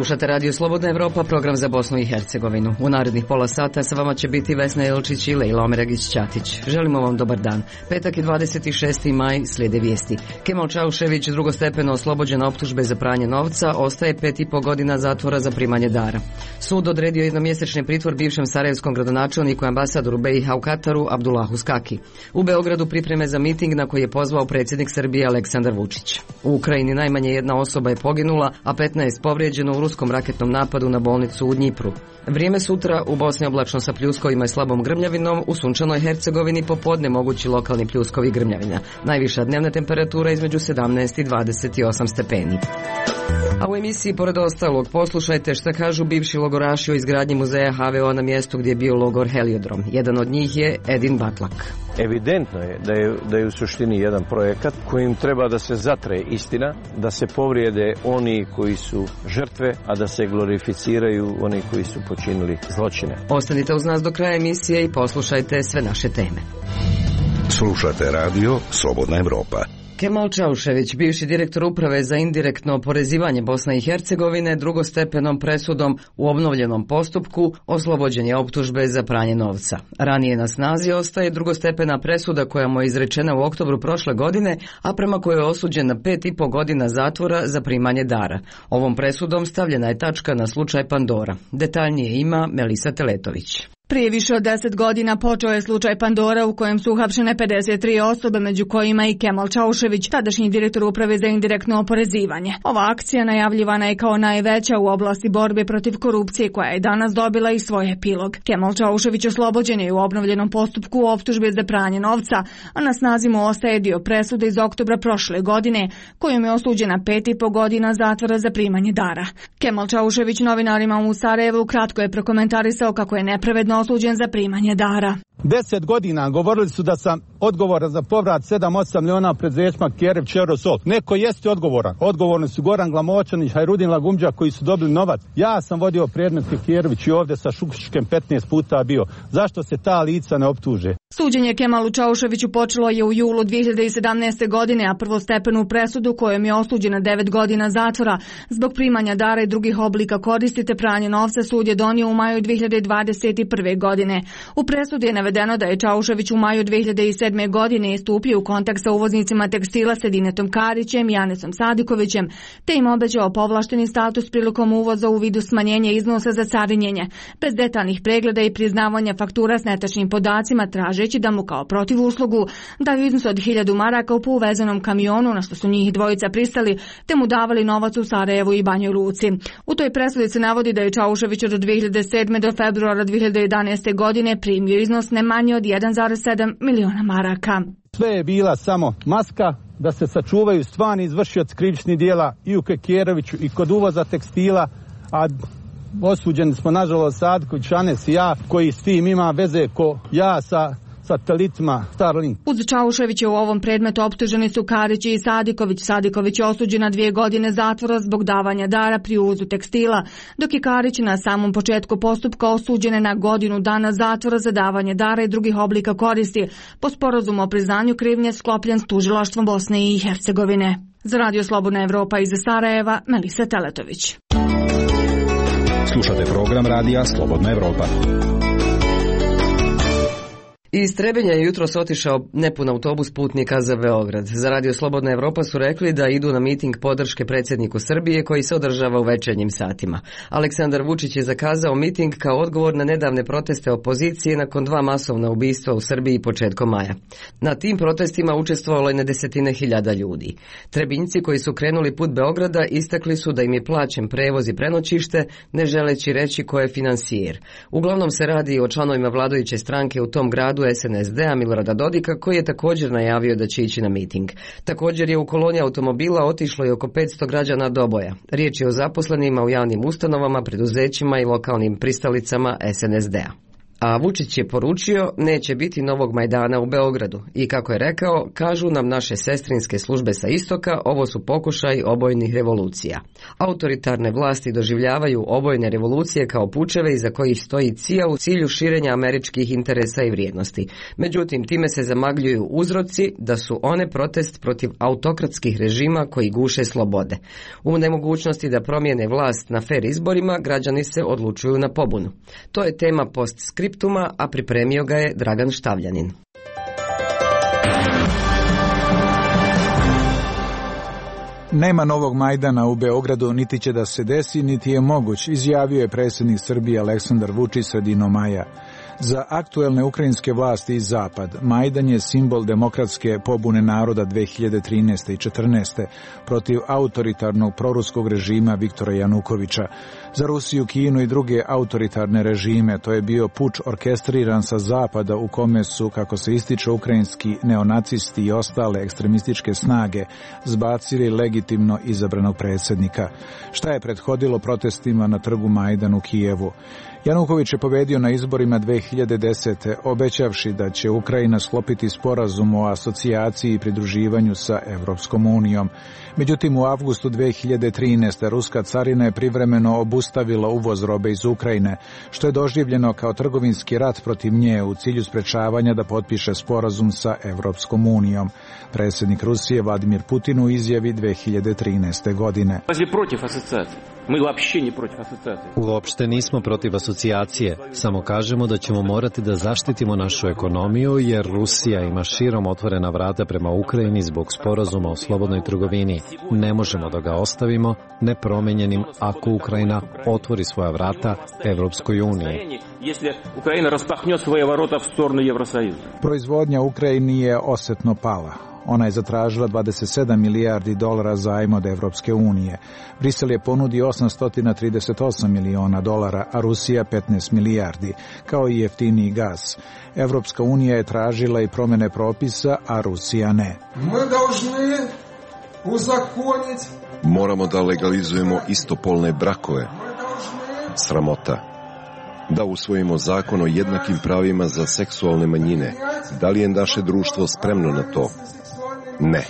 Slušate Radio Slobodna Evropa, program za Bosnu i Hercegovinu. U narednih pola sata sa vama će biti Vesna Jelčić i Lejla Omeragić-Ćatić. Želimo vam dobar dan. Petak je 26. maj, slijede vijesti. Kemal Čaušević, drugostepeno oslobođen optužbe za pranje novca, ostaje 5,5 godina zatvora za primanje dara. Sud odredio jednomjesečni pritvor bivšem sarajevskom gradonačelniku i ambasadoru BiH u Kataru Abdulahu Skaki. U Beogradu pripreme za miting na koji je pozvao predsjednik Srbije Aleksandar Vučić. U Ukrajini najmanje jedna osoba je poginula, a 15 povrijeđeno u ruskom raketnom napadu na bolnicu u Dnjipru. Vrijeme sutra u Bosni oblačno sa pljuskovima i slabom grmljavinom, u sunčanoj Hercegovini popodne mogući lokalni pljuskovi grmljavina. Najviša dnevna temperatura između 17 i 28 stepeni. A u emisiji pored ostalog poslušajte šta kažu bivši logoraši o izgradnji muzeja HVO na mjestu gdje je bio logor Heliodrom. Jedan od njih je Edin Batlak. Evidentno je da je u suštini jedan projekat kojim treba da se zatre istina, da se povrijede oni koji su žrtve, a da se glorificiraju oni koji su počinili zločine. Ostanite uz nas do kraja emisije i poslušajte sve naše teme. Slušate radio Slobodna Evropa. Kemal Čaušević, bivši direktor uprave za indirektno oporezivanje Bosne i Hercegovine, drugostepenom presudom u obnovljenom postupku oslobođen je optužbe za pranje novca. Ranije na snazi ostaje drugostepena presuda koja mu je izrečena u oktobru prošle godine, a prema kojoj je osuđen na 5,5 godina zatvora za primanje dara. Ovom presudom stavljena je tačka na slučaj Pandora. Detaljnije ima Melisa Teletović. Prije više od 10 godina počeo je slučaj Pandora u kojem su uhapšene 53 osobe, među kojima i Kemal Čaušević, tadašnji direktor uprave za indirektno oporezivanje. Ova akcija najavljivana je kao najveća u oblasti borbe protiv korupcije, koja je danas dobila i svoj epilog. Kemal Čaušević oslobođen je u obnovljenom postupku optužbe za pranje novca, a na snazi mu ostaje dio presude iz oktobra prošle godine, kojom je osuđena 5,5 godina zatvora za primanje dara. Kemal Čaušević novinarima u Sarajevu kratko je prokomentarisao kako je nepravedno osuđen za primanje dara. 10 godina govorili su da sam odgovoran za povrat 7-8 miliona preduzećima Kjerević Eurosol. Neko jeste odgovoran. Odgovorni su Goran Glamočanić, Hajrudin Lagumđa koji su dobili novac. Ja sam vodio predmet Kjerević i ovdje sa Šukićem 15 puta bio. Zašto se ta lica ne optuže? Suđenje Kemalu Čauševiću počelo je u julu 2017. godine, a prvostepenu presudu kojom je osuđena 9 godina zatvora zbog primanja dara i drugih oblika koristi te pranje novca sud je donio u maju 2021. godine. U presudi je navedeno da je Čaušević u maju 2007. godine istupio u kontakt sa uvoznicima tekstila Sedinetom Karićem i Anesom Sadikovićem, te im obećao povlašteni status prilikom uvoza u vidu smanjenja iznosa za carinjenje, bez detaljnih pregleda i priznavanja faktura s netačnim podacima, tražeći da mu kao protivuslugu daju iznos od 1000 maraka u uvezenom kamionu, na što su njih dvojica pristali, te mu davali novac u Sarajevu i Banjoj Luci. U toj presudi se navodi da je Čaušević od 2007. do februara 2011. godine primio iznos ne manje od 1,7 miliona maraka. Sve je bila samo maska da se sačuvaju stvarni izvršioci krivičnih djela i u Kekjeroviću i kod uvoza tekstila, a osuđeni smo nažalost Sadiković, Anes i ja, koji s tim ima veze ko ja sa satelitima Starlink. Uz Čauševića u ovom predmetu optuženi su Karić i Sadiković. Sadiković je osuđen na 2 godine zatvora zbog davanja dara pri uvozu tekstila, dok je Karić na samom početku postupka osuđen na godinu dana zatvora za davanje dara i drugih oblika koristi po sporazumu o priznanju krivnje sklopljen s tužilaštvom Bosne i Hercegovine. Za Radio Slobodna Evropa iz Sarajeva, Melisa Teletović. Slušate program radija Slobodna Evropa. Iz Trebinja je jutros otišao nepun autobus putnika za Beograd. Za Radio Slobodna Evropa su rekli da idu na miting podrške predsjedniku Srbije koji se održava u večernjim satima. Aleksandar Vučić je zakazao miting kao odgovor na nedavne proteste opozicije nakon 2 masovna ubistva u Srbiji početkom maja. Na tim protestima učestvovalo je na desetine hiljada ljudi. Trebinjci koji su krenuli put Beograda istakli su da im je plaćen prevoz i prenoćište, ne želeći reći ko je finansijer. Uglavnom se radi o članovima vladajuće stranke u tom gradu SNSD-a Milorada Dodika, koji je također najavio da će ići na miting. Također je u koloni automobila otišlo i oko 500 građana Doboja. Riječ je o zaposlenima u javnim ustanovama, preduzećima i lokalnim pristalicama SNSD-a. A Vučić je poručio neće biti novog Majdana u Beogradu i kako je rekao, kažu nam naše sestrinske službe sa istoka, ovo su pokušaj obojnih revolucija. Autoritarne vlasti doživljavaju obojne revolucije kao pučeve iza kojih stoji CIA u cilju širenja američkih interesa i vrijednosti. Međutim, time se zamagljuju uzroci da su one protest protiv autokratskih režima koji guše slobode. U nemogućnosti da promijene vlast na fer izborima, građani se odlučuju na pobunu. To je tema postskriptuma, a pripremio ga je Dragan Štavljanin. Nema novog Majdana u Beogradu, niti će da se desi, niti je moguć, izjavio je predsjednik Srbije Aleksandar Vučić sredinom maja. Za aktuelne ukrajinske vlasti i Zapad, Majdan je simbol demokratske pobune naroda 2013. i 2014. protiv autoritarnog proruskog režima Viktora Janukovića. Za Rusiju, Kinu i druge autoritarne režime to je bio puč orkestriran sa Zapada u kome su, kako se ističe, ukrajinski neonacisti i ostale ekstremističke snage zbacili legitimno izabranog predsjednika. Šta je prethodilo protestima na trgu Majdan u Kijevu? Januković je pobedio na izborima 2010. obećavši da će Ukrajina sklopiti sporazum o asocijaciji i pridruživanju sa Evropskom unijom. Međutim, u avgustu 2013. ruska carina je privremeno obustavila uvoz robe iz Ukrajine, što je doživljeno kao trgovinski rat protiv nje u cilju sprečavanja da potpiše sporazum sa Evropskom unijom. Predsjednik Rusije Vladimir Putin u izjavi 2013. godine. Uopšte nismo protiv asocijacije, samo kažemo da ćemo morati da zaštitimo našu ekonomiju jer Rusija ima širom otvorena vrata prema Ukrajini zbog sporazuma o slobodnoj trgovini. Ne možemo da ga ostavimo nepromenjenim ako Ukrajina otvori svoja vrata Evropskoj uniji. Proizvodnja Ukrajini je osetno pala. Ona je zatražila 27 milijardi dolara zajma od Evropske unije. Brisel je ponudio 838 miliona dolara, a Rusija 15 milijardi, kao i jeftiniji gas. Evropska unija je tražila i promjene propisa, a Rusija ne. Moramo da legalizujemo istopolne brakove. Sramota. Da usvojimo zakon o jednakim pravima za seksualne manjine. Da li je naše društvo spremno na to? Ne.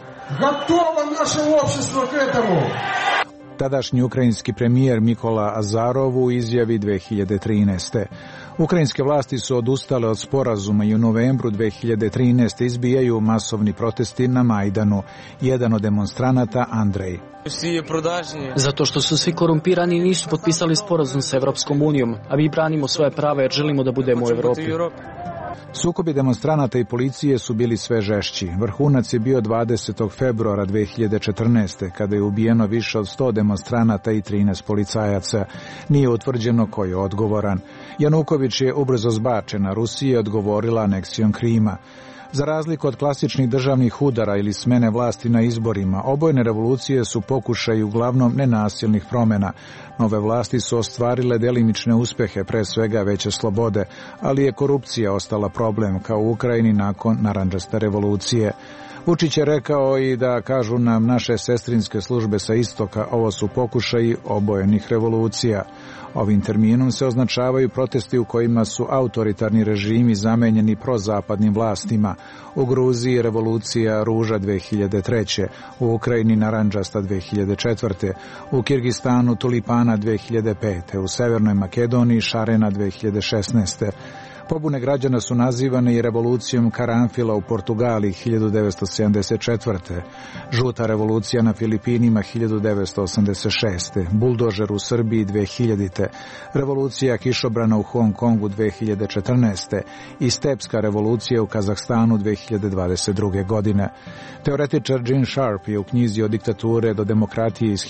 Tadašnji ukrajinski premijer Mikola Azarov u izjavi 2013. Ukrajinske vlasti su odustale od sporazuma i u novembru 2013. izbijaju masovni protesti na Majdanu. Jedan od demonstranata, Andrej. Zato što su svi korumpirani i nisu potpisali sporazum sa Evropskom unijom, a mi branimo svoje prava jer želimo da budemo u Evropi. Sukobi demonstranata i policije su bili sve žešći. Vrhunac je bio 20. februara 2014. kada je ubijeno više od 100 demonstranata i 13 policajaca. Nije utvrđeno ko je odgovoran. Januković je ubrzo zbačen, a Rusija je odgovorila aneksijom Krima. Za razliku od klasičnih državnih udara ili smene vlasti na izborima, obojne revolucije su pokušaj uglavnom nenasilnih promjena. Nove vlasti su ostvarile delimične uspehe, pre svega veće slobode, ali je korupcija ostala problem, kao u Ukrajini nakon narandžaste revolucije. Vučić je rekao i da, kažu nam naše sestrinske službe sa istoka, ovo su pokušaji obojenih revolucija. Ovim terminom se označavaju protesti u kojima su autoritarni režimi zamenjeni prozapadnim vlastima. U Gruziji revolucija Ruža 2003. U Ukrajini narandžasta 2004. U Kirgistanu tulipana 2005. U Severnoj Makedoniji šarena 2016. Pobune građana su nazivane i revolucijom karanfila u Portugaliji 1974. Žuta revolucija na Filipinima 1986. Buldožer u Srbiji 2000. Revolucija kišobrana u Hong Kongu 2014. i stepska revolucija u Kazahstanu 2022. godine. Teoretičar Gene Sharp je u knjizi Od diktature do demokratije iz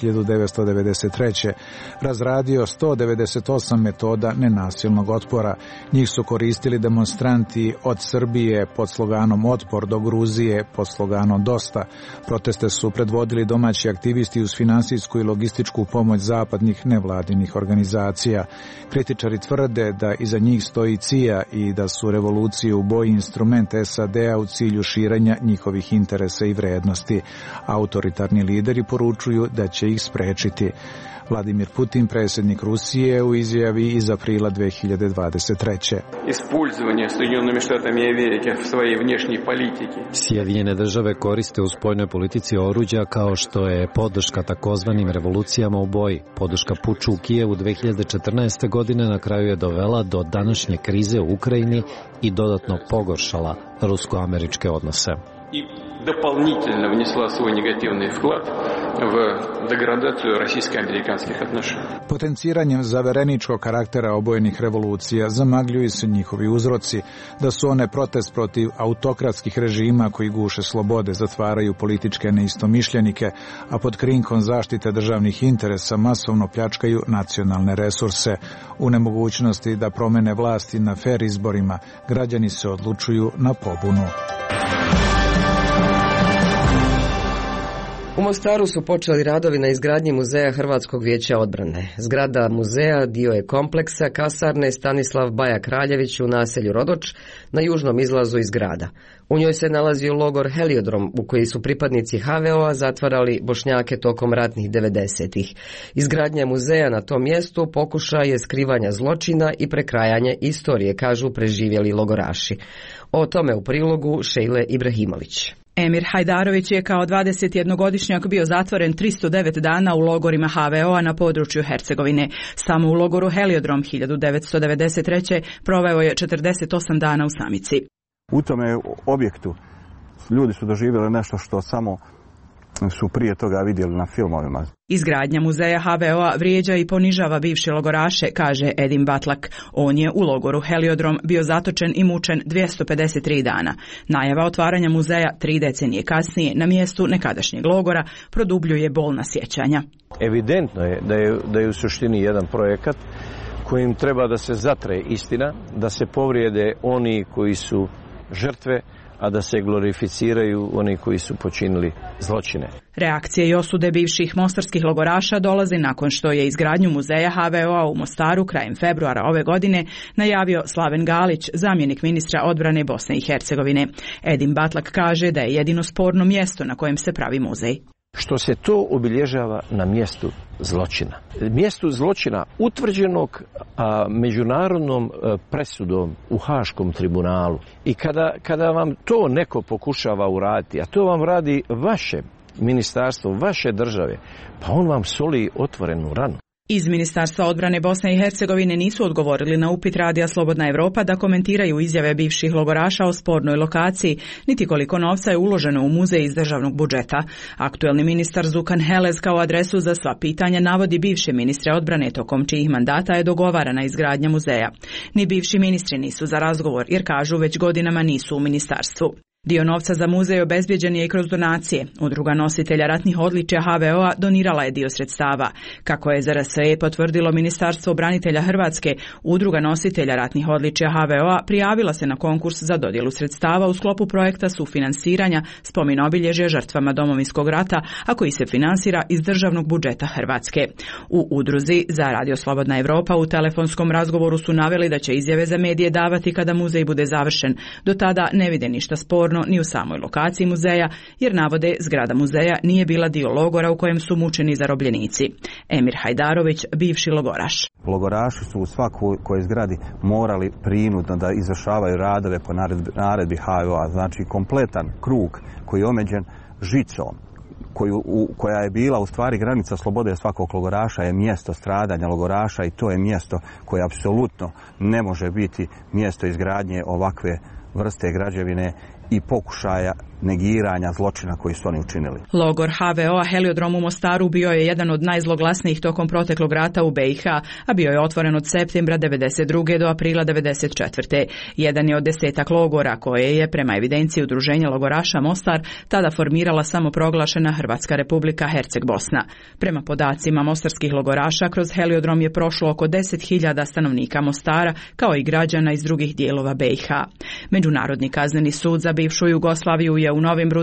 1993. razradio 198 metoda nenasilnog otpora. Njih su koristili koristili demonstranti od Srbije pod sloganom Otpor do Gruzije pod sloganom Dosta. Proteste su predvodili domaći aktivisti uz finansijsku i logističku pomoć zapadnih nevladinih organizacija. Kritičari tvrde da iza njih stoji CIA i da su revolucije u boji instrument SAD-a u cilju širenja njihovih interesa i vrednosti. Autoritarni lideri poručuju da će ih sprečiti. Vladimir Putin, predsjednik Rusije, u izjavi iz aprila 2023. Sjedinjene države koriste u spoljnoj politici oruđa kao što je podrška takozvanim revolucijama u boji. Podrška puču u Kijevu 2014. godine na kraju je dovela do današnje krize u Ukrajini i dodatno pogoršala rusko-američke odnose. И дополнительно внесла свой негативный вклад в деградацию российско-американских отношений. Potenciranjem zavereničkog karaktera obojenih revolucija zamagljuju se njihovi uzroci, da su one protest protiv autokratskih režima koji guše slobode, zatvaraju političke neistomišljenike, a pod krinkom zaštite državnih interesa masovno pljačkaju nacionalne resurse. U nemogućnosti da promene vlasti na fer izborima, građani se odlučuju na pobunu. U Mostaru su počeli radovi na izgradnji Muzeja Hrvatskog vijeća odbrane. Zgrada muzeja dio je kompleksa kasarne Stanislav Baja Kraljević u naselju Rodoč na južnom izlazu iz grada. U njoj se nalazio logor Heliodrom u koji su pripadnici HVO-a zatvarali Bošnjake tokom ratnih 90-ih. Izgradnja muzeja na tom mjestu pokušaj je skrivanja zločina i prekrajanje istorije, kažu preživjeli logoraši. O tome u prilogu Šejle Ibrahimović. Emir Hajdarović je kao 21-godišnjak bio zatvoren 309 dana u logorima HVO-a na području Hercegovine. Samo u logoru Heliodrom 1993. proveo je 48 dana u samici. U tome objektu ljudi su doživjeli nešto što samo su prije toga vidjeli na filmovima. Izgradnja muzeja HVO-a vrijeđa i ponižava bivše logoraše, kaže Edim Batlak. On je u logoru Heliodrom bio zatočen i mučen 253 dana. Najava otvaranja muzeja 3 decenije kasnije na mjestu nekadašnjeg logora produbljuje bolna sjećanja. Evidentno je da je u suštini jedan projekat kojim treba da se zatre istina, da se povrijede oni koji su žrtve, a da se glorificiraju oni koji su počinili zločine. Reakcije i osude bivših mostarskih logoraša dolazi nakon što je izgradnju muzeja HVO-a u Mostaru krajem februara ove godine najavio Slaven Galić, zamjenik ministra odbrane Bosne i Hercegovine. Edim Batlak kaže da je jedino sporno mjesto na kojem se pravi muzej. Što se to obilježava na mjestu zločina. Mjestu zločina utvrđenog međunarodnom presudom u Haškom tribunalu. I kada vam to neko pokušava uraditi, a to vam radi vaše ministarstvo, vaše države, pa on vam soli otvorenu ranu. Iz Ministarstva odbrane Bosne i Hercegovine nisu odgovorili na upit Radija Slobodna Evropa da komentiraju izjave bivših logoraša o spornoj lokaciji, niti koliko novca je uloženo u muzej iz državnog budžeta. Aktuelni ministar Zukan Helez kao adresu za sva pitanja navodi bivše ministre odbrane tokom čijih mandata je dogovarana izgradnja muzeja. Ni bivši ministri nisu za razgovor jer kažu već godinama nisu u ministarstvu. Dio novca za muzej obezbijeđen je i kroz donacije. Udruga nositelja ratnih odličja HVO-a donirala je dio sredstava. Kako je za RSE potvrdilo Ministarstvo branitelja Hrvatske, Udruga nositelja ratnih odličja HVO-a prijavila se na konkurs za dodjelu sredstava u sklopu projekta sufinansiranja spomen obilježja žrtvama Domovinskog rata, a koji se finansira iz državnog budžeta Hrvatske. U udruzi za Radio Slobodna Evropa u telefonskom razgovoru su naveli da će izjave za medije davati kada muzej bude završen. Do tada ne vide ništa sporno ni u samoj lokaciji muzeja, jer navode zgrada muzeja nije bila dio logora u kojem su mučeni zarobljenici. Emir Hajdarović, bivši logoraš. Logoraši su u svakoj zgradi morali prinudno da izvršavaju radove po naredbi HVO-a, znači kompletan krug koji je omeđen žicom, koja je bila u stvari granica slobode svakog logoraša, je mjesto stradanja logoraša i to je mjesto koje apsolutno ne može biti mjesto izgradnje ovakve vrste građevine i pokušaja negiranja zločina koji su oni učinili. Logor HVO-a Heliodrom u Mostaru bio je jedan od najzloglasnijih tokom proteklog rata u BiH, a bio je otvoren od septembra 1992. do aprila 1994. Jedan je od 10 logora koje je, prema evidenciji Udruženja logoraša Mostar, tada formirala samoproglašena Hrvatska republika Herceg-Bosna. Prema podacima mostarskih logoraša, kroz Heliodrom je prošlo oko 10.000 stanovnika Mostara, kao i građana iz drugih dijelova BiH. Međunarodni kazneni sud za bivšu Jugoslaviju je u novembru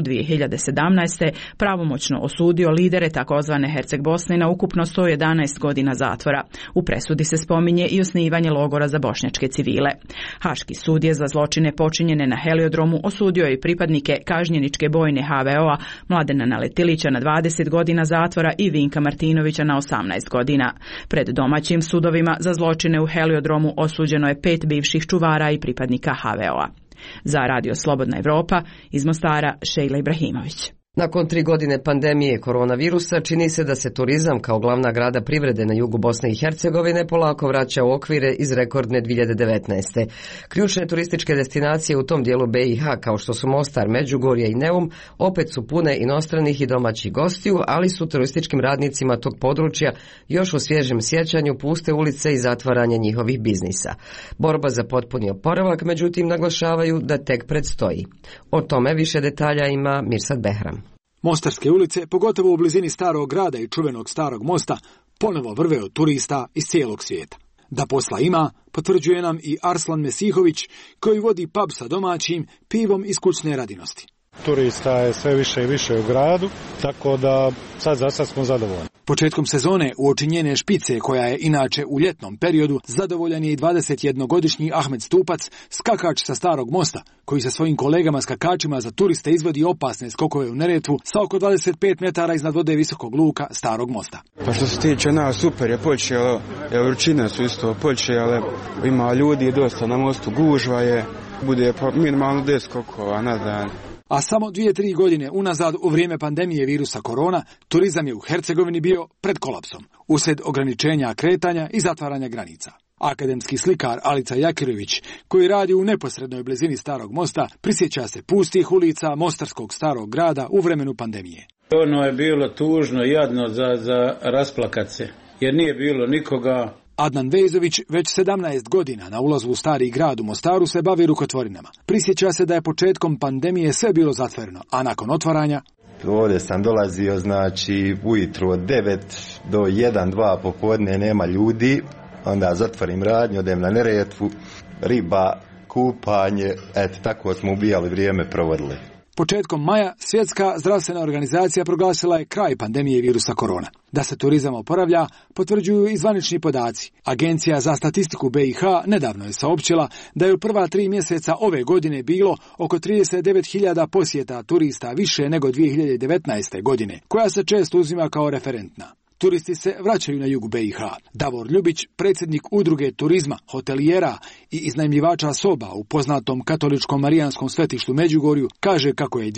2017. pravomoćno osudio lidere takozvane Herceg-Bosne na ukupno 111 godina zatvora. U presudi se spominje i osnivanje logora za bošnjačke civile. Haški sud je za zločine počinjene na Heliodromu osudio i pripadnike kažnjeničke bojne HVO-a Mladena Naletilića na 20 godina zatvora i Vinka Martinovića na 18 godina. Pred domaćim sudovima za zločine u Heliodromu osuđeno je 5 bivših čuvara i pripadnika HVO-a. Za Radio Slobodna Evropa, iz Mostara, Šejla Ibrahimović. Nakon 3 godine pandemije koronavirusa čini se da se turizam kao glavna grada privrede na jugu Bosne i Hercegovine polako vraća u okvire iz rekordne 2019. Ključne turističke destinacije u tom dijelu BiH kao što su Mostar, Međugorje i Neum opet su pune inostranih i domaćih gostiju, ali su turističkim radnicima tog područja još u svježem sjećanju puste ulice i zatvaranje njihovih biznisa. Borba za potpuni oporavak, međutim, naglašavaju da tek predstoji. O tome više detalja ima Mirsad Behram. Mostarske ulice, pogotovo u blizini starog grada i čuvenog starog mosta, ponovo vrve od turista iz cijelog svijeta. Da posla ima, potvrđuje nam i Arslan Mesihović, koji vodi pub sa domaćim pivom iz kućne radinosti. Turista je sve više i više u gradu, tako da za sad smo zadovoljni. Početkom sezone uoči njene špice, koja je inače u ljetnom periodu, zadovoljan je i 21-godišnji Ahmed Stupac, skakač sa starog mosta, koji sa svojim kolegama skakačima za turiste izvodi opasne skokove u Neretvu sa oko 25 metara iznad vode visokog luka starog mosta. Pa što se tiče nas, super je počelo, vrućine su isto počele, ima ljudi dosta na mostu, gužva je, bude minimalno 10 skokova na dan. A samo 2-3 godine unazad, u vrijeme pandemije virusa korona, turizam je u Hercegovini bio pred kolapsom, uslijed ograničenja kretanja i zatvaranja granica. Akademski slikar Alica Jakirović, koji radi u neposrednoj blizini starog mosta, prisjeća se pustih ulica mostarskog starog grada u vremenu pandemije. Ono je bilo tužno, jadno za rasplakat se, jer nije bilo nikoga. Adnan Vejzović već 17 godina na ulazu u stari grad u Mostaru se bavi rukotvorinama. Prisjeća se da je početkom pandemije sve bilo zatvoreno, a nakon otvaranja... Ovdje sam dolazio, znači, ujutro od 9 do 1-2 popodne nema ljudi, onda zatvorim radnju, odem na Neretvu, riba, kupanje, eto, tako smo ubijali vrijeme, provodili. Početkom maja Svjetska zdravstvena organizacija proglasila je kraj pandemije virusa korona. Da se turizam oporavlja, potvrđuju i zvanični podaci. Agencija za statistiku BiH nedavno je saopćila da je u prva 3 mjeseca ove godine bilo oko 39.000 posjeta turista više nego 2019. godine, koja se često uzima kao referentna. Turisti se vraćaju na jugu BiH. Davor Ljubić, predsjednik udruge turizma, hotelijera i iznajmljivača soba u poznatom katoličkom marijanskom svetištu Međugorju, kaže kako je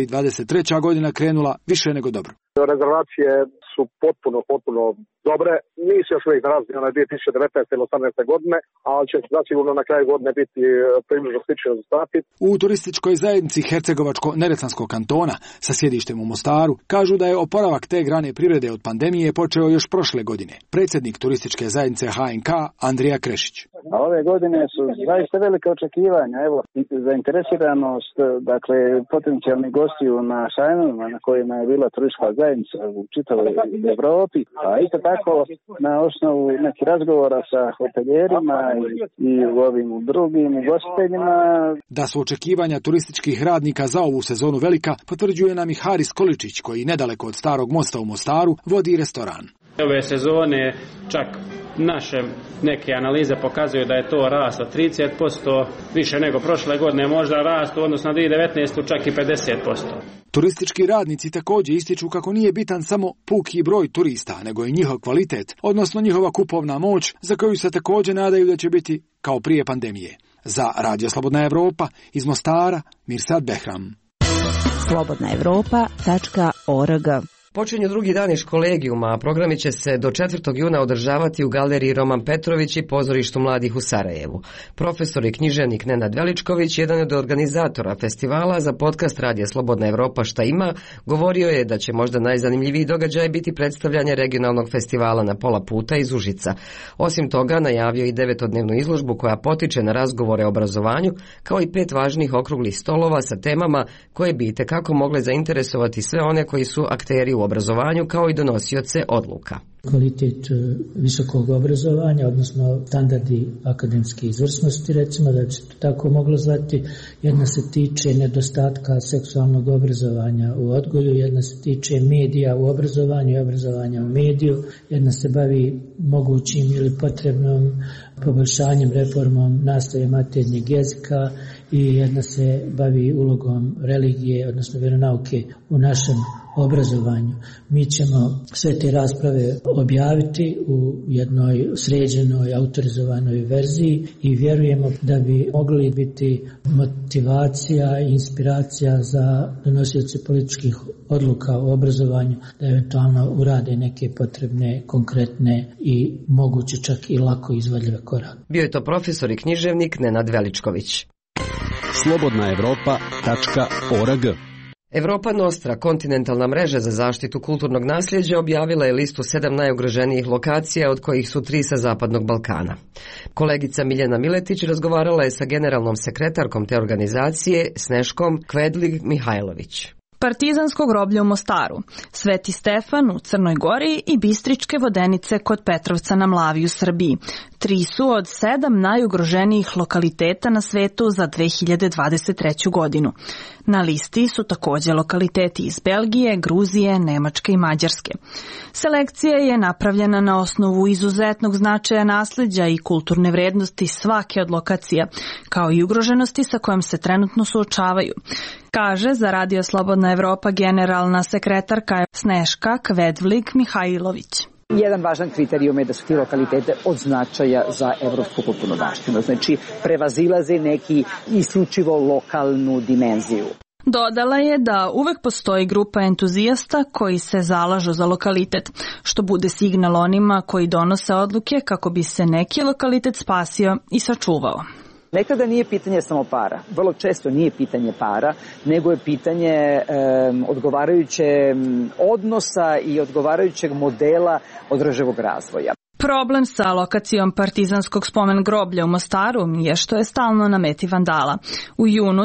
2023. godina krenula više nego dobro. Rezervacije su potpuno dobre. Nisu još uvijek narazili na 2019. ili 2018. godine, ali će zasigurno na kraju godine biti približno slični rezultati. U turističkoj zajednici Hercegovačko-Neretvanskog kantona sa sjedištem u Mostaru kažu da je oporavak te grane privrede od pandemije počeo još prošle godine. Predsjednik turističke zajednice HNK Andrija Krešić. A ove godine su zaista velike očekivanja, evo, zainteresiranost, dakle, potencijalnih gostiju na sajmovima na kojima je bila turistička zajednica u čitavoj Evropi, a isto tako na osnovu nekih razgovora sa hoteljerima i u ovim drugim gostiteljima. Da su očekivanja turističkih radnika za ovu sezonu velika, potvrđuje nam i Haris Količić, koji nedaleko od starog mosta u Mostaru vodi restoran. Ove sezone čak naše neke analize pokazuju da je to rast od 30%, više nego prošle godine, možda rast u odnosu na 2019. čak i 50%. Turistički radnici također ističu kako nije bitan samo puki broj turista, nego i njihov kvalitet, odnosno njihova kupovna moć, za koju se također nadaju da će biti kao prije pandemije. Za Radio Slobodna Evropa, iz Mostara, Mirsad Behram. slobodnaevropa.org. Počinju drugi dani školegijuma, a programi će se do 4. juna održavati u galeriji Roman Petrović i pozorištu mladih u Sarajevu. Profesor i književnik Nenad Veličković, jedan od organizatora festivala za podcast Radija Slobodna Evropa Šta ima, govorio je da će možda najzanimljiviji događaj biti predstavljanje regionalnog festivala na pola puta iz Užica. Osim toga, najavio i 9-dnevnu izložbu koja potiče na razgovore o obrazovanju, kao i 5 važnih okruglih stolova sa temama koje bi itekako mogle zainteresovati sve one koji su akteri u obrazovanju kao i donosioce odluka. Kvalitet visokog obrazovanja, odnosno standardi akademske izvrsnosti, recimo da bi se to tako moglo zvati. Jedna se tiče nedostatka seksualnog obrazovanja u odgoju, jedna se tiče medija u obrazovanju i obrazovanja u mediju, jedna se bavi mogućim ili potrebnom poboljšanjem, reformom nastave maternjeg jezika i jedna se bavi ulogom religije, odnosno vjeronauke u našem obrazovanju. Mi ćemo sve te rasprave objaviti u jednoj sređenoj, autorizovanoj verziji i vjerujemo da bi mogli biti motivacija i inspiracija za donosioce političkih odluka o obrazovanju da eventualno urade neke potrebne, konkretne i moguće čak i lako izvodljive korake. Bio je to profesor i književnik Nenad Veličković. slobodnaevropa.org. Europa Nostra, kontinentalna mreža za zaštitu kulturnog nasljeđa, objavila je listu 7 najugroženijih lokacija, od kojih su 3 sa Zapadnog Balkana. Kolegica Miljana Miletić razgovarala je sa generalnom sekretarkom te organizacije, Sneškom Kvedlig-Mihajlović. Partizansko groblje u Mostaru, Sveti Stefan u Crnoj Gori i Bistričke vodenice kod Petrovca na Mlavi u Srbiji. 3 su od 7 najugroženijih lokaliteta na svetu za 2023. godinu. Na listi su također lokaliteti iz Belgije, Gruzije, Nemačke i Mađarske. Selekcija je napravljena na osnovu izuzetnog značaja nasleđa i kulturne vrednosti svake od lokacija, kao i ugroženosti sa kojom se trenutno suočavaju, kaže za Radio Slobodna Evropa generalna sekretarka Sneška Kvedlig-Mihajlović. Jedan važan kriterijum je da su ti lokalitete od značaja za evropsku kulturnu baštinu, znači prevazilaze neki isključivo lokalnu dimenziju. Dodala je da uvek postoji grupa entuzijasta koji se zalažu za lokalitet, što bude signal onima koji donose odluke kako bi se neki lokalitet spasio i sačuvao. Nekada nije pitanje samo para, vrlo često nije pitanje para, nego je pitanje odgovarajuće odnosa i odgovarajućeg modela održivog razvoja. Problem sa lokacijom Partizanskog spomen groblja u Mostaru je što je stalno na meti vandala. U junu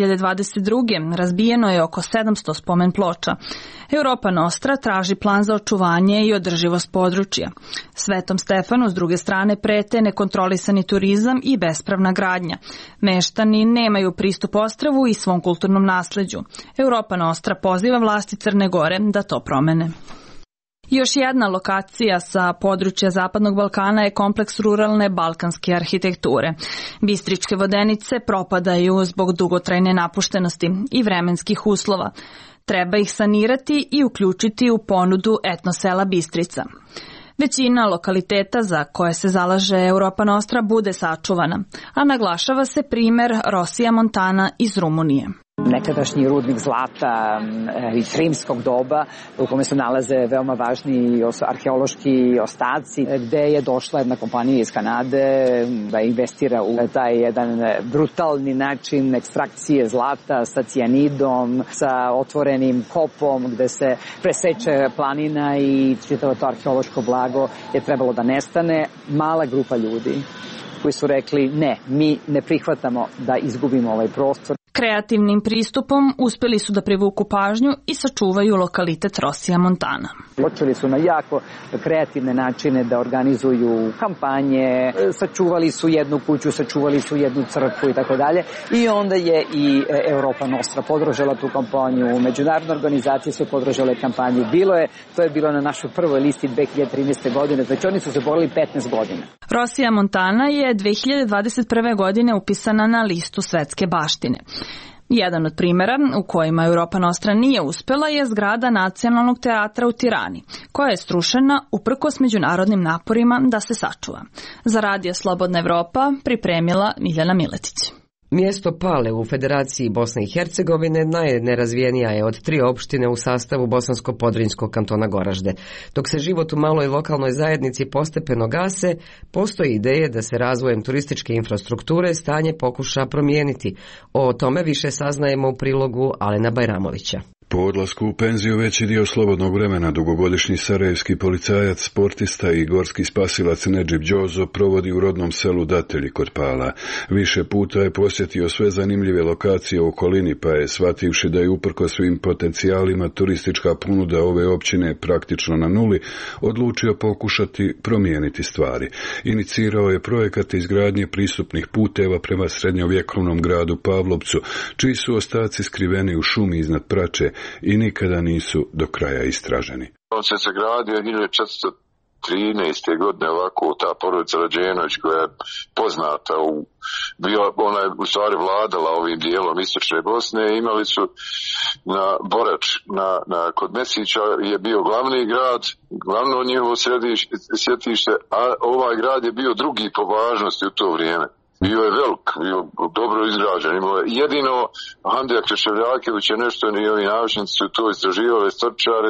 2022. razbijeno je oko 700 spomen ploča. Europa Nostra traži plan za očuvanje i održivost područja. Svetom Stefanu s druge strane prete nekontrolisani turizam i bespravna gradnja. Meštani nemaju pristup ostrvu i svom kulturnom nasleđu. Europa Nostra poziva vlasti Crne Gore da to promene. Još jedna lokacija sa područja Zapadnog Balkana je kompleks ruralne balkanske arhitekture. Bistričke vodenice propadaju zbog dugotrajne napuštenosti i vremenskih uslova. Treba ih sanirati i uključiti u ponudu etnosela Bistrica. Većina lokaliteta za koje se zalaže Europa Nostra bude sačuvana, a naglašava se primjer Rosija Montana iz Rumunije. Nekadašnji rudnik zlata iz rimskog doba u kome se nalaze veoma važni arheološki ostaci, gde je došla jedna kompanija iz Kanade da investira u taj jedan brutalni način ekstrakcije zlata sa cijanidom, sa otvorenim kopom gde se preseče planina i čitavo to arheološko blago je trebalo da nestane. Mala grupa ljudi koji su rekli ne, mi ne prihvatamo da izgubimo ovaj prostor. Kreativnim pristupom uspjeli su da privuku pažnju i sačuvaju lokalitet Rosija Montana. Počeli su na jako kreativne načine da organizuju kampanje, sačuvali su jednu kuću, sačuvali su jednu crkvu i tako dalje. I onda je i Europa Nostra podržala tu kampanju, međunarodne organizacije su podržale kampanju. To je bilo na našoj prvoj listi 2013. godine, znači oni su se borili 15 godina. Rosija Montana je 2021. godine upisana na listu svetske baštine. Jedan od primjera u kojima Europa Nostra nije uspjela je zgrada Nacionalnog teatra u Tirani, koja je srušena uprkos međunarodnim naporima da se sačuva. Za Radio Slobodna Evropa pripremila Miljana Miletić. Mjesto Pale u Federaciji Bosne i Hercegovine najnerazvijenija je od 3 opštine u sastavu Bosansko-Podrinjskog kantona Goražde. Dok se život u maloj lokalnoj zajednici postepeno gase, postoji ideje da se razvojem turističke infrastrukture stanje pokuša promijeniti. O tome više saznajemo u prilogu Alena Bajramovića. Po odlasku u penziju veći dio slobodnog vremena dugogodišnji sarajevski policajac, sportista i gorski spasilac Nedžib Đozo provodi u rodnom selu Datelji kod Pala. Više puta je posjetio sve zanimljive lokacije u okolini, pa je, shvativši da je uprkos svim potencijalima turistička ponuda ove općine praktično na nuli, odlučio pokušati promijeniti stvari. Inicirao je projekat izgradnje pristupnih puteva prema srednjovjekovnom gradu Pavlovcu, čiji su ostaci skriveni u šumi iznad Prače i nikada nisu do kraja istraženi. On se sagradio 1413. godine, ovako ta porodica Rađenović koja je poznata, ona je u stvari vladala ovim dijelom istočne Bosne. Imali su na Borač, kod Mesića je bio glavni grad, glavno njihovo sjetište, a ovaj grad je bio drugi po važnosti u to vrijeme. Bio je velik, bio dobro izgrađen. Jedino Handija Kreševljakević je nešto, ni ovi naučnici su to istraživali, storčari,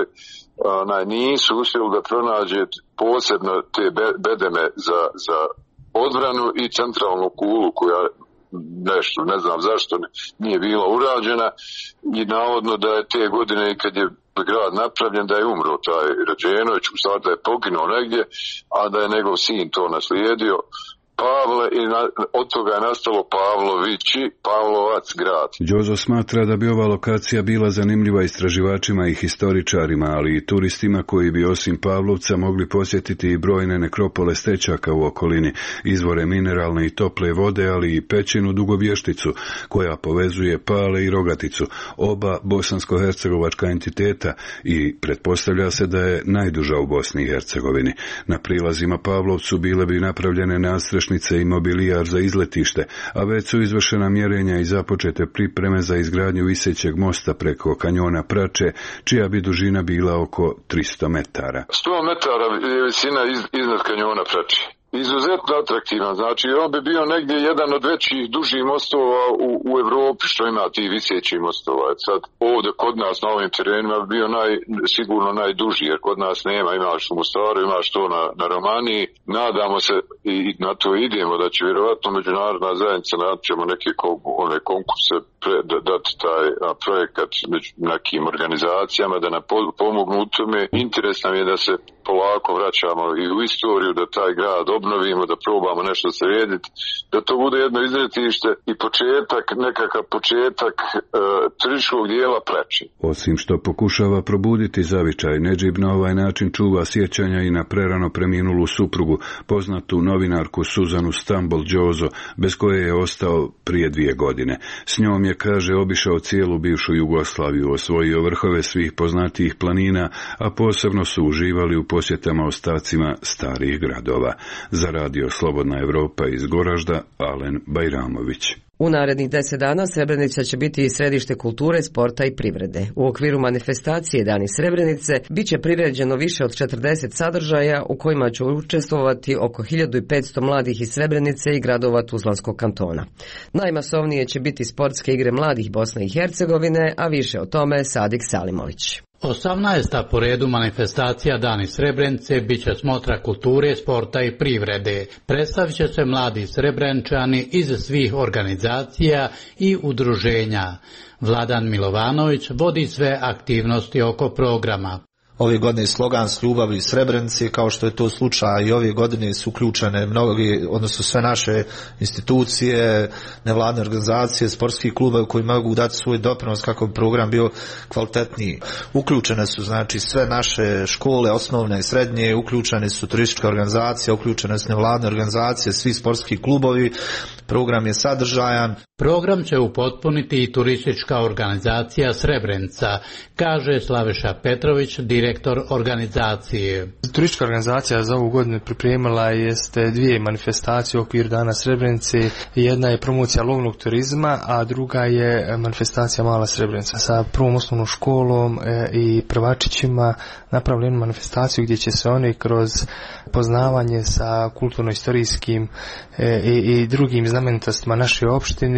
nisu uspjeli da pronađe posebno te bedeme za odbranu i centralnu kulu koja nešto, ne znam zašto, nije bila urađena i navodno da je te godine kad je grad napravljen da je umro taj Rađenović, u stvari da je poginuo negdje, a da je njegov sin to naslijedio. Pavle i od toga je nastalo Pavlovići, Pavlovac grad. Đozo smatra da bi ova lokacija bila zanimljiva istraživačima i historičarima, ali i turistima koji bi osim Pavlovca mogli posjetiti i brojne nekropole stečaka u okolini, izvore mineralne i tople vode, ali i pećinu Dugovješticu koja povezuje Pale i Rogaticu, oba bosansko-hercegovačka entiteta, i pretpostavlja se da je najduža u Bosni i Hercegovini. Na prilazima Pavlovcu bile bi napravljene nadstrešnice i mobilijar za izletište, a već su izvršena mjerenja i započete pripreme za izgradnju visećeg mosta preko kanjona Prače, čija bi dužina bila oko 300 metara. 100 metara je visina iznad kanjona Prače. Izuzetno atraktivan, znači on bi bio negdje jedan od većih dužih mostova u Evropi što ima ti viseći mostova. Sad ovdje kod nas na ovim terenima bi bio sigurno najduži, jer kod nas nema, imaš u Mostaru, imaš to na Romaniji. Nadamo se i na to idemo da će vjerovatno međunarodna zajednica naćemo neke konkurse dati taj projekat među nekim organizacijama da nam pomognu u tome. Interes nam je da se polako vraćamo i u istoriju, da taj grad obnovimo, da probamo nešto srediti, da to bude jedno izletište i nekakav početak turističkog dijela Prače. Osim što pokušava probuditi zavičaj, Nedžib na ovaj način čuva sjećanja i na prerano preminulu suprugu, poznatu novinarku Suzanu Stambol Đozo, bez koje je ostao prije 2 godine. S njom je, kaže, obišao cijelu bivšu Jugoslaviju, osvojio vrhove svih poznatijih planina, a posebno su uživali u posjetama ostacima starih gradova. Za radio Slobodna Evropa iz Goražda, Alen Bajramović. U narednih 10 dana Srebrenica će biti i središte kulture, sporta i privrede. U okviru manifestacije Dani Srebrenice bit će priređeno više od 40 sadržaja u kojima će učestvovati oko 1500 mladih iz Srebrenice i gradova Tuzlanskog kantona. Najmasovnije će biti sportske igre mladih Bosne i Hercegovine, a više o tome Sadik Salimović. 18. po redu manifestacija Dani Srebrenice bit će smotra kulture, sporta i privrede. Predstavit će se mladi Srebrenčani iz svih organizacija i udruženja. Vladan Milovanović vodi sve aktivnosti oko programa. Ove godine slogan s ljubavi Srebrenice, kao što je to slučaj i ove godine su uključene mnogi, odnosno sve naše institucije, nevladne organizacije, sportski klubovi koji mogu dati svoj doprinos kako bi program bio kvalitetniji. Uključene su znači sve naše škole, osnovne i srednje, uključene su turističke organizacije, uključene su nevladne organizacije, svi sportski klubovi. Program je sadržajan. Program će upotpuniti i turistička organizacija Srebrenica, kaže Slaviša Petrović, direktor organizacije. Turistička organizacija za ovu godinu pripremila jeste 2 manifestacije u okviru Dana Srebrenice. Jedna je promocija lovnog turizma, a druga je manifestacija Mala Srebrenica. Sa prvom osnovnom školom i prvačićima napravljenu manifestaciju gdje će se oni kroz poznavanje sa kulturno-istorijskim i drugim znamenitostima naše opštine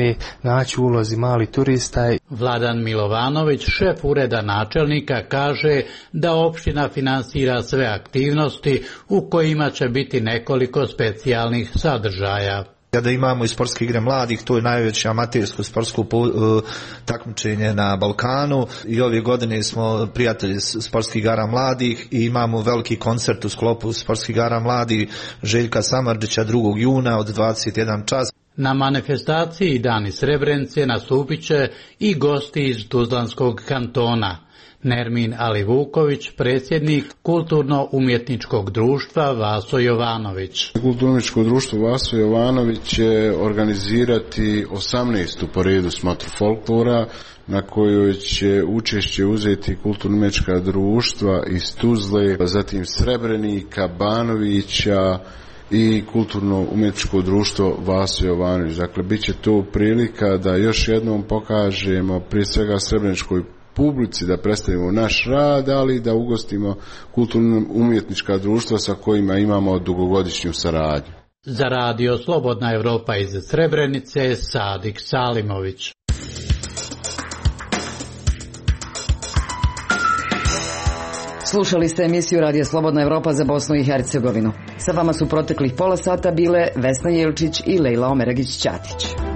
ne naći ulozi mali turista. Vladan Milovanović, šef ureda načelnika, kaže da opština finansira sve aktivnosti u kojima će biti nekoliko specijalnih sadržaja. Kada imamo i sportske igre mladih, to je najveće amatersko sportsko takmičenje na Balkanu i ove godine smo prijatelji sportskih igara mladih i imamo veliki koncert u sklopu sportskih igara mladih Željka Samardžića 2. juna od 21 čas. Na manifestaciji Dani Srebrenice nastupit će i gosti iz Tuzlanskog kantona. Nermin Alivuković, predsjednik Kulturno-umjetničkog društva Vaso Jovanović. Kulturno-umjetničko društvo Vaso Jovanović će organizirati 18. po redu smotru folklora, na kojoj će učešće uzeti kulturno-umjetnička društva iz Tuzle, zatim Srebrenika, Banovića i kulturno-umjetničko društvo Vaso Jovanović. Dakle, bit će to prilika da još jednom pokažemo prije svega srebreničkoj publici da predstavimo naš rad, ali da ugostimo kulturno-umjetnička društva sa kojima imamo dugogodišnju saradnju. Za radio Slobodna Evropa iz Srebrenice, Sadik Salimović. Slušali ste emisiju Radija Slobodna Evropa za Bosnu i Hercegovinu. Sa vama su proteklih pola sata bile Vesna Jelčić i Lejla Omeragić-Ćatić.